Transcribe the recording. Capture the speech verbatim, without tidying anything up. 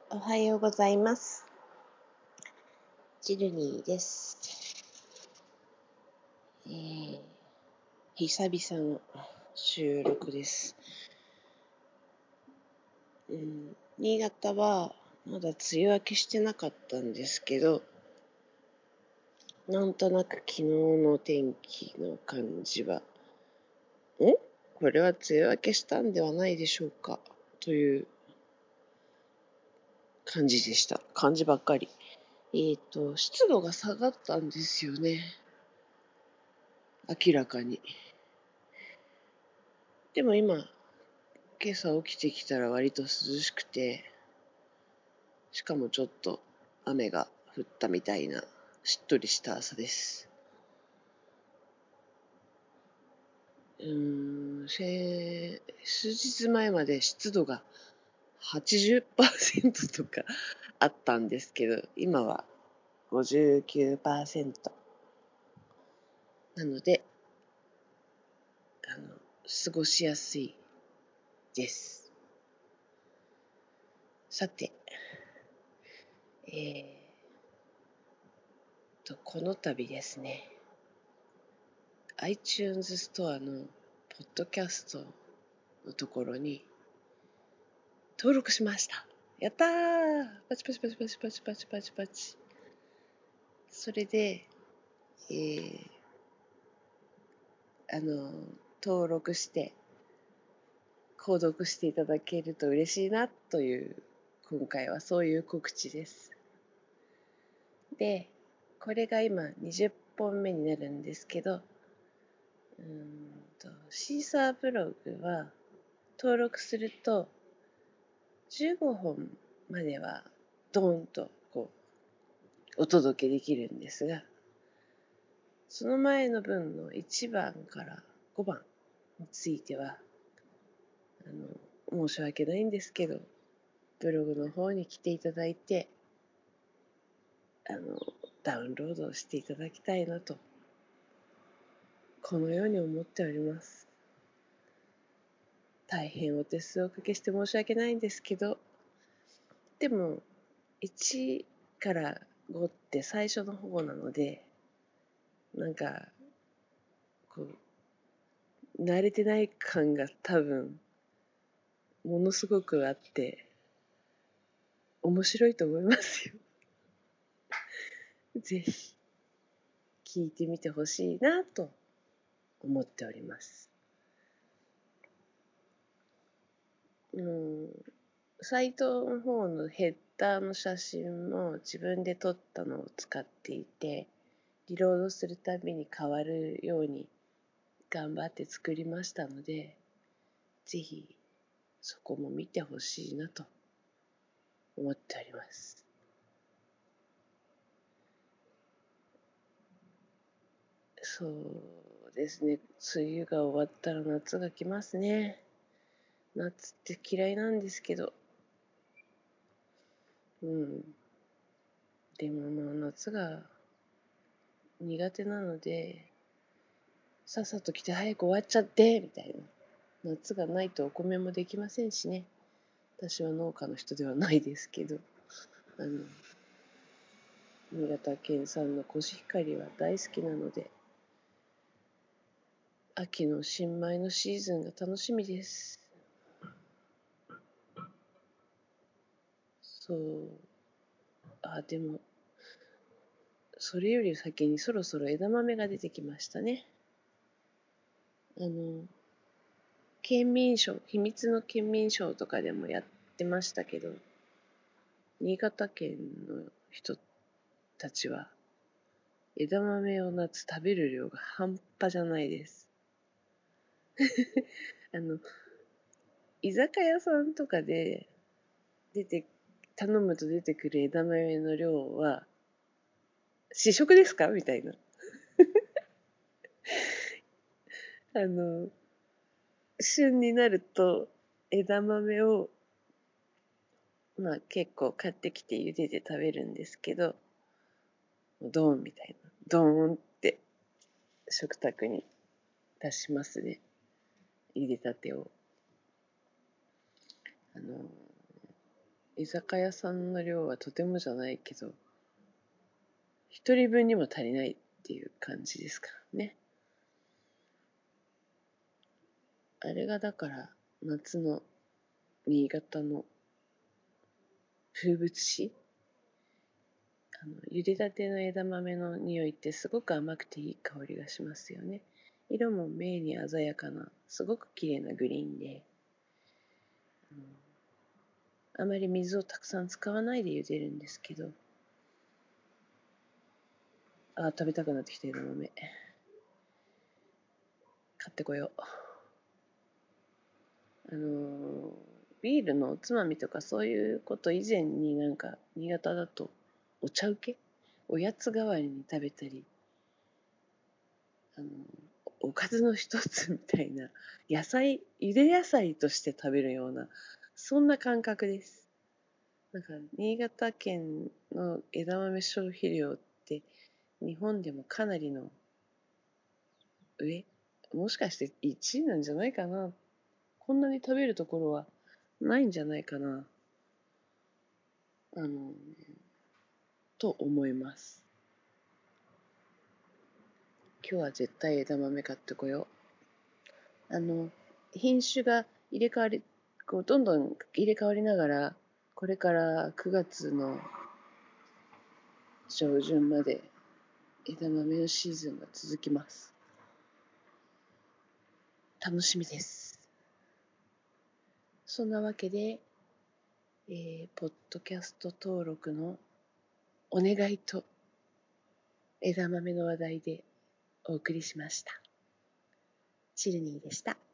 おはようございます。ジルニーです。えー、久々の収録です。うん、新潟はまだ梅雨明けしてなかったんですけど、なんとなく昨日の天気の感じは、んこれは梅雨明けしたんではないでしょうかという感じでした。感じばっかり。えっと、湿度が下がったんですよね。明らかに。でも今、今朝起きてきたら割と涼しくて、しかもちょっと雨が降ったみたいなしっとりした朝です。うーん、せ数日前まで湿度が はちじゅっパーセント とかあったんですけど、今は ごじゅうきゅうパーセント なので、あの、過ごしやすいです。さて、えーと、この度ですね、iTunes ストアのポッドキャストのところに登録しました。やったー！パチパチパチパチパチパチパチパチ。それで、えー、あの、登録して、購読していただけると嬉しいなという、今回はそういう告知です。で、これが今にじゅっぽんめになるんですけど、うーんとシーサーブログは登録するとじゅうごほんまではドーンとこうお届けできるんですが、その前の分のいちばんからごばんについては、あの、申し訳ないんですけど、ブログの方に来ていただいて、あの、ダウンロードしていただきたいなと、このように思っております。大変お手数をおかけして申し訳ないんですけど、でも、いちからごって最初の方なので、なんか、こう、慣れてない感が多分、ものすごくあって、面白いと思いますよ。ぜひ、聞いてみてほしいなと思っております。うん、サイトの方のヘッダーの写真も自分で撮ったのを使っていて、リロードするたびに変わるように頑張って作りましたので、ぜひそこも見てほしいなと思っております。そうですね、梅雨が終わったら夏が来ますね。夏って嫌いなんですけど、うん。でもまあ夏が苦手なので、さっさと来て早く終わっちゃってみたいな。夏がないとお米もできませんしね。私は農家の人ではないですけど、あの、新潟県産のコシヒカリは大好きなので、秋の新米のシーズンが楽しみです。そう。あ、でも、それより先にそろそろ枝豆が出てきましたね。あの、県民賞、秘密の県民賞とかでもやってましたけど、新潟県の人たちは枝豆を夏食べる量が半端じゃないです。あの、居酒屋さんとかで出て、頼むと出てくる枝豆の量は、試食ですかみたいな。あの、旬になると枝豆を、まあ結構買ってきて茹でて食べるんですけど、ドーンみたいな。ドーンって食卓に出しますね。茹でたてを。あの、 居酒屋さんの量はとてもじゃないけど、一人分にも足りないっていう感じですからね。あれがだから夏の新潟の風物詩。あの茹でたての枝豆の匂いってすごく甘くていい香りがしますよね。色も目に鮮やかな、すごく綺麗なグリーンで、うん、あまり水をたくさん使わないで茹でるんですけど、あー食べたくなってきた枝豆。買ってこよう。あのービールのおつまみとかそういうこと以前に、なんか新潟だとお茶受け、おやつ代わりに食べたり、あのおかずの一つみたいな、野菜、ゆで野菜として食べるような、そんな感覚です。なんか新潟県の枝豆消費量って日本でもかなりの上、もしかしていちいなんじゃないかな。こんなに食べるところはないんじゃないかな。あの、と思います。今日は絶対枝豆買ってこよう。あの、品種が入れ替わり、こうどんどん入れ替わりながら、これからくがつの上旬まで枝豆のシーズンが続きます。楽しみです。そんなわけで、えー、ポッドキャスト登録のお願いと枝豆の話題でお送りしました。チルニーでした。